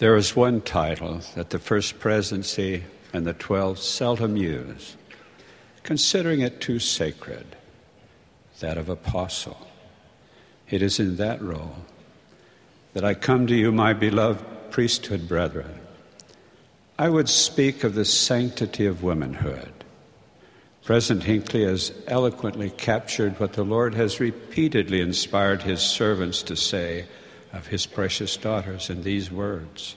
There is one title that the First Presidency and the 12 seldom use, considering it too sacred, that of apostle. It is in that role that I come to you, my beloved priesthood brethren. I would speak of the sanctity of womanhood. President Hinckley has eloquently captured what the Lord has repeatedly inspired his servants to say of his precious daughters in these words.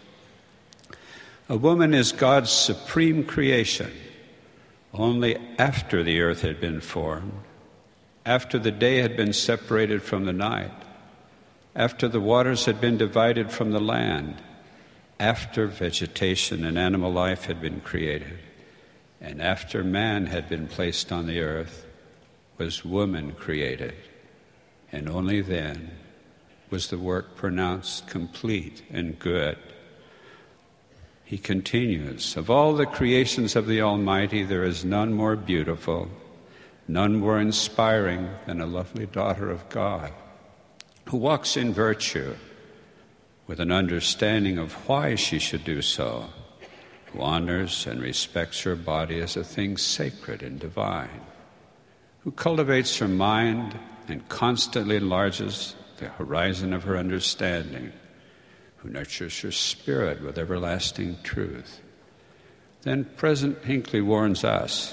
A woman is God's supreme creation only after the earth had been formed, after the day had been separated from the night, after the waters had been divided from the land, after vegetation and animal life had been created, and after man had been placed on the earth, was woman created, and only then was the work pronounced complete and good. He continues, of all the creations of the Almighty, there is none more beautiful, none more inspiring than a lovely daughter of God, who walks in virtue with an understanding of why she should do so, who honors and respects her body as a thing sacred and divine, who cultivates her mind and constantly enlarges the horizon of her understanding, who nurtures her spirit with everlasting truth. Then President Hinckley warns us,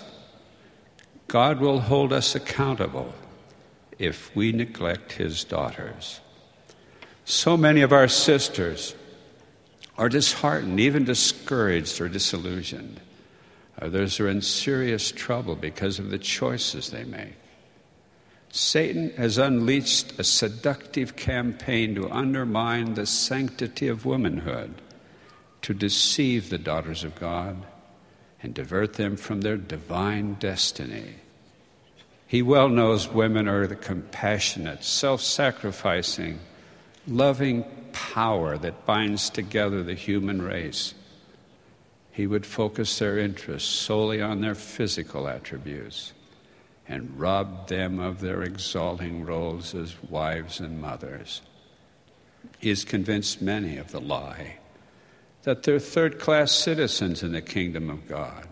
God will hold us accountable if we neglect his daughters. So many of our sisters are disheartened, even discouraged or disillusioned. Others are in serious trouble because of the choices they make. Satan has unleashed a seductive campaign to undermine the sanctity of womanhood, to deceive the daughters of God and divert them from their divine destiny. He well knows women are the compassionate, self-sacrificing, loving power that binds together the human race. He would focus their interests solely on their physical attributes and rob them of their exalting roles as wives and mothers. He has convinced many of the lie that they're third-class citizens in the kingdom of God.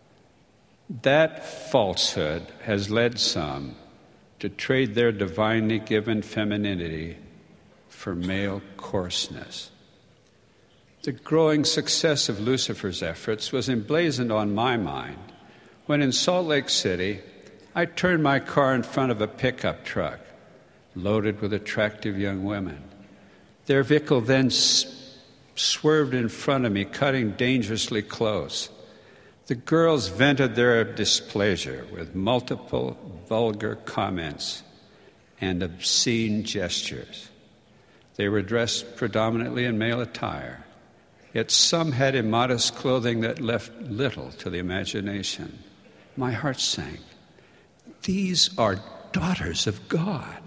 That falsehood has led some to trade their divinely given femininity for male coarseness. The growing success of Lucifer's efforts was emblazoned on my mind when in Salt Lake City I turned my car in front of a pickup truck loaded with attractive young women. Their vehicle then swerved in front of me, cutting dangerously close. The girls vented their displeasure with multiple vulgar comments and obscene gestures. They were dressed predominantly in male attire, yet some had immodest clothing that left little to the imagination. My heart sank. These are daughters of God.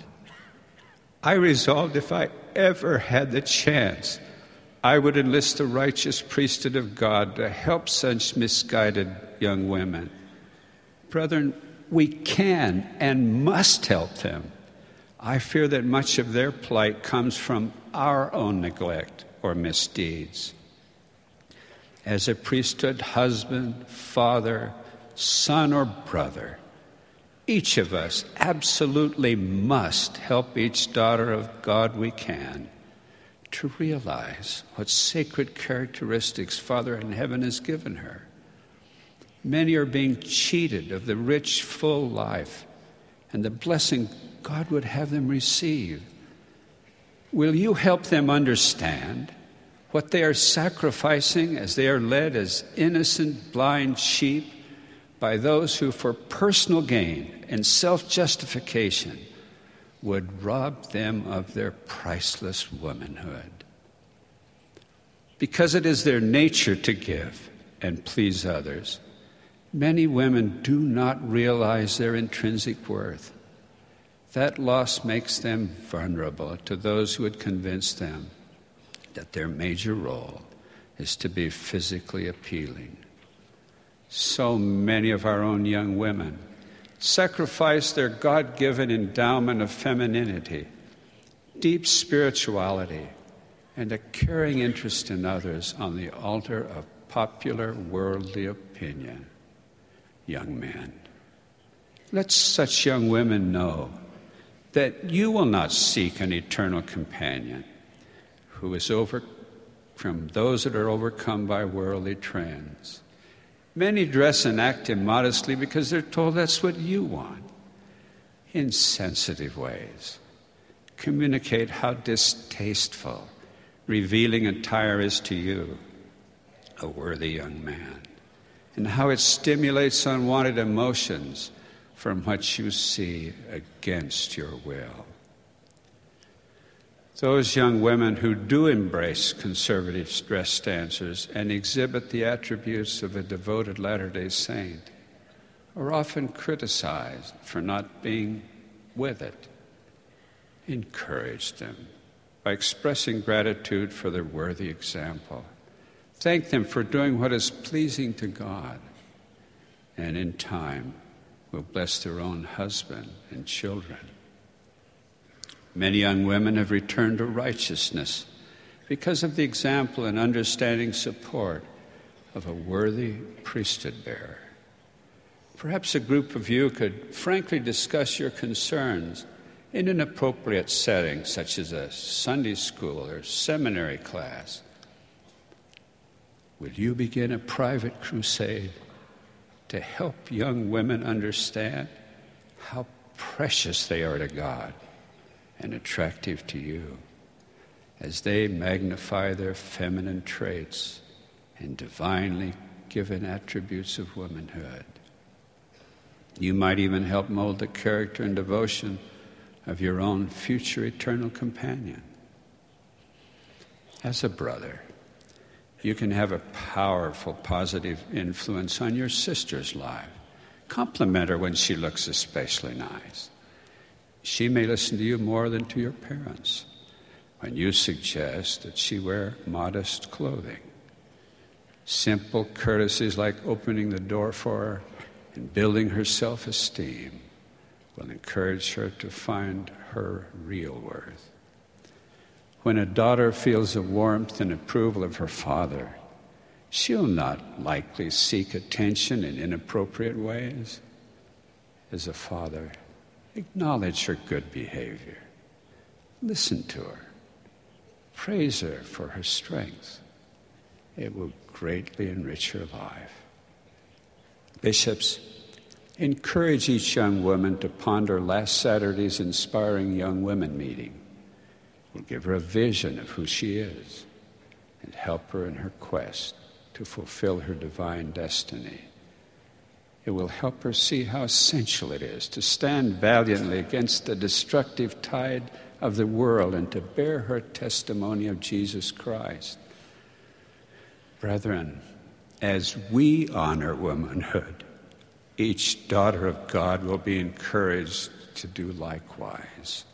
I resolved if I ever had the chance, I would enlist the righteous priesthood of God to help such misguided young women. Brethren, we can and must help them. I fear that much of their plight comes from our own neglect or misdeeds. As a priesthood husband, father, son, or brother, each of us absolutely must help each daughter of God we can to realize what sacred characteristics Father in heaven has given her. Many are being cheated of the rich, full life and the blessing God would have them receive. Will you help them understand what they are sacrificing as they are led as innocent, blind sheep by those who, for personal gain and self-justification, would rob them of their priceless womanhood? Because it is their nature to give and please others, many women do not realize their intrinsic worth. That loss makes them vulnerable to those who would convince them that their major role is to be physically appealing. So many of our own young women sacrifice their God-given endowment of femininity, deep spirituality, and a caring interest in others on the altar of popular worldly opinion. Young men, let such young women know that you will not seek an eternal companion who is from those that are overcome by worldly trends. Many dress and act immodestly because they're told that's what you want. In sensitive ways, communicate how distasteful revealing attire is to you, a worthy young man, and how it stimulates unwanted emotions from what you see against your will. Those young women who do embrace conservative dress stances and exhibit the attributes of a devoted Latter-day Saint are often criticized for not being with it. Encourage them by expressing gratitude for their worthy example. Thank them for doing what is pleasing to God, and in time will bless their own husband and children. Many young women have returned to righteousness because of the example and understanding support of a worthy priesthood bearer. Perhaps a group of you could frankly discuss your concerns in an appropriate setting, such as a Sunday school or seminary class. Will you begin a private crusade to help young women understand how precious they are to God and attractive to you as they magnify their feminine traits and divinely given attributes of womanhood? You might even help mold the character and devotion of your own future eternal companion. As a brother, you can have a powerful, positive influence on your sister's life. Compliment her when she looks especially nice. She may listen to you more than to your parents when you suggest that she wear modest clothing. Simple courtesies like opening the door for her and building her self-esteem will encourage her to find her real worth. When a daughter feels the warmth and approval of her father, she'll not likely seek attention in inappropriate ways. As a father, acknowledge her good behavior. Listen to her. Praise her for her strength. It will greatly enrich her life. Bishops, encourage each young woman to ponder last Saturday's inspiring young women meeting. We'll give her a vision of who she is and help her in her quest to fulfill her divine destiny. It will help her see how essential it is to stand valiantly against the destructive tide of the world and to bear her testimony of Jesus Christ. Brethren, as we honor womanhood, each daughter of God will be encouraged to do likewise.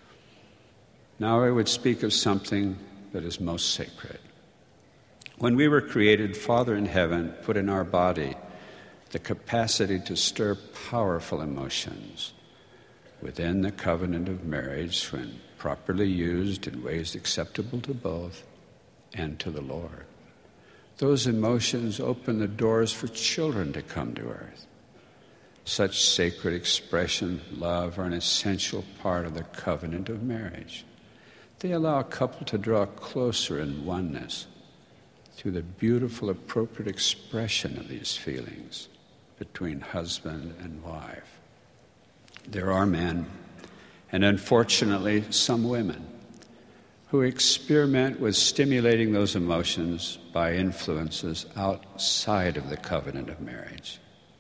Now I would speak of something that is most sacred. When we were created, Father in heaven put in our body the capacity to stir powerful emotions within the covenant of marriage when properly used in ways acceptable to both and to the Lord. Those emotions open the doors for children to come to earth. Such sacred expression, love, are an essential part of the covenant of marriage. They allow a couple to draw closer in oneness through the beautiful, appropriate expression of these feelings between husband and wife. There are men, and unfortunately some women, who experiment with stimulating those emotions by influences outside of the covenant of marriage.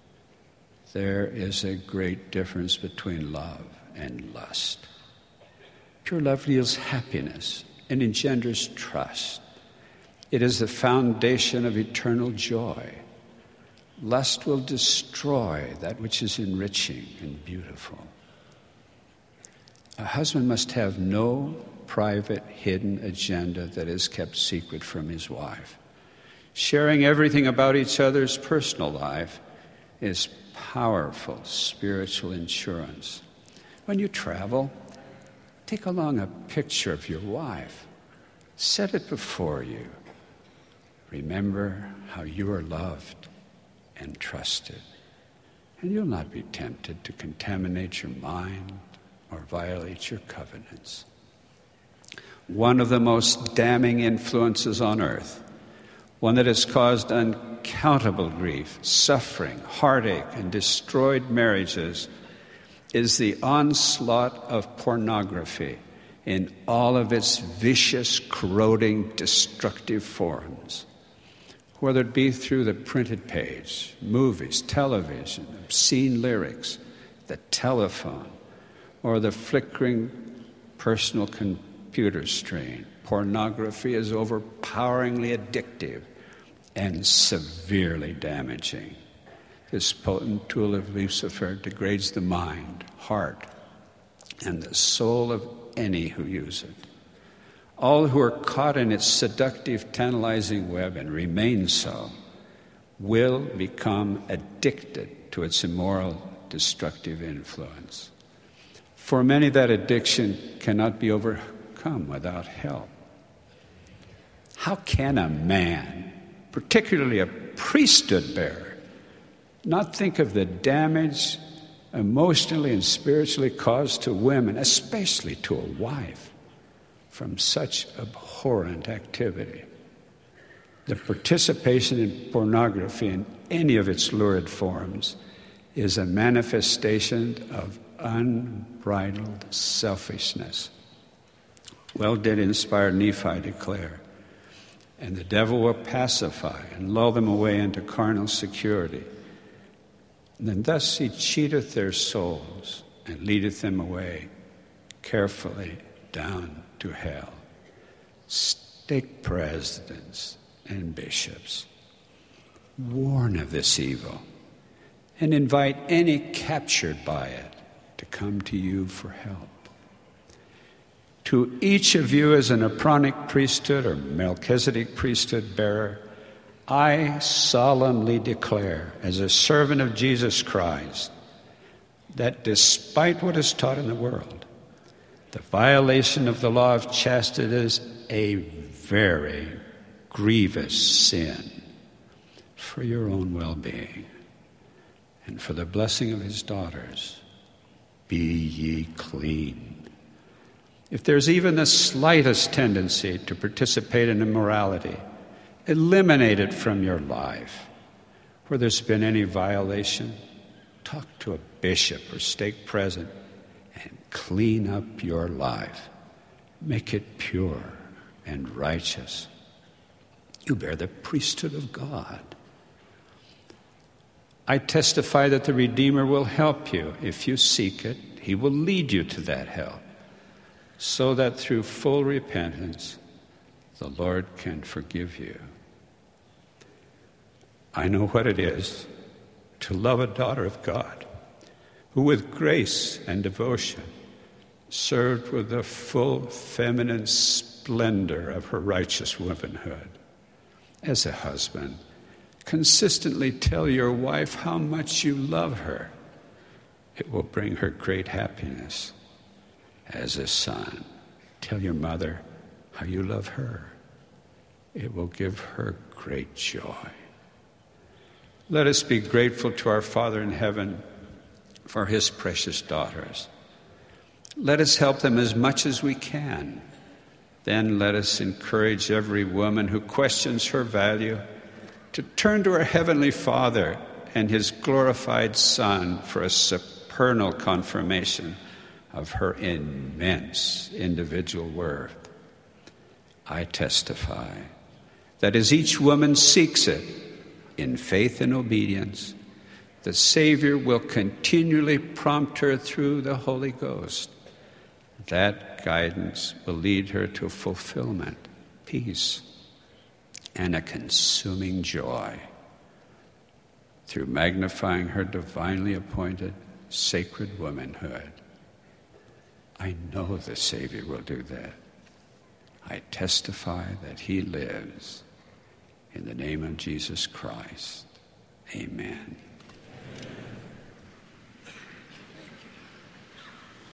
There is a great difference between love and lust. Pure love yields happiness and engenders trust. It is the foundation of eternal joy. Lust will destroy that which is enriching and beautiful. A husband must have no private, hidden agenda that is kept secret from his wife. Sharing everything about each other's personal life is powerful spiritual insurance. When you travel, take along a picture of your wife. Set it before you. Remember how you are loved and trusted, and you'll not be tempted to contaminate your mind or violate your covenants. One of the most damning influences on earth, one that has caused uncountable grief, suffering, heartache, and destroyed marriages, is the onslaught of pornography in all of its vicious, corroding, destructive forms. Whether it be through the printed page, movies, television, obscene lyrics, the telephone, or the flickering personal computer screen, pornography is overpoweringly addictive and severely damaging. This potent tool of Lucifer degrades the mind, heart, and the soul of any who use it. All who are caught in its seductive, tantalizing web and remain so will become addicted to its immoral, destructive influence. For many, that addiction cannot be overcome without help. How can a man, particularly a priesthood bearer, not think of the damage emotionally and spiritually caused to women, especially to a wife, from such abhorrent activity? The participation in pornography in any of its lurid forms is a manifestation of unbridled selfishness. Well did inspired Nephi declare, "And the devil will pacify and lull them away into carnal security. And then thus he cheateth their souls and leadeth them away carefully down to hell." Stake presidents and bishops, warn of this evil and invite any captured by it to come to you for help. To each of you as an Aaronic priesthood or Melchizedek priesthood bearer, I solemnly declare, as a servant of Jesus Christ, that despite what is taught in the world, the violation of the law of chastity is a very grievous sin for your own well-being and for the blessing of his daughters. Be ye clean. If there's even the slightest tendency to participate in immorality, eliminate it from your life. Where there's been any violation, talk to a bishop or stake president and clean up your life. Make it pure and righteous. You bear the priesthood of God. I testify that the Redeemer will help you. If you seek it, he will lead you to that help, so that through full repentance, the Lord can forgive you. I know what it is to love a daughter of God who with grace and devotion served with the full feminine splendor of her righteous womanhood. As a husband, consistently tell your wife how much you love her. It will bring her great happiness. As a son, tell your mother how you love her. It will give her great joy. Let us be grateful to our Father in heaven for his precious daughters. Let us help them as much as we can. Then let us encourage every woman who questions her value to turn to her Heavenly Father and his glorified Son for a supernal confirmation of her immense individual worth. I testify that as each woman seeks it in faith and obedience, the Savior will continually prompt her through the Holy Ghost. That guidance will lead her to fulfillment, peace, and a consuming joy through magnifying her divinely appointed sacred womanhood. I know the Savior will do that. I testify that he lives. In the name of Jesus Christ, amen.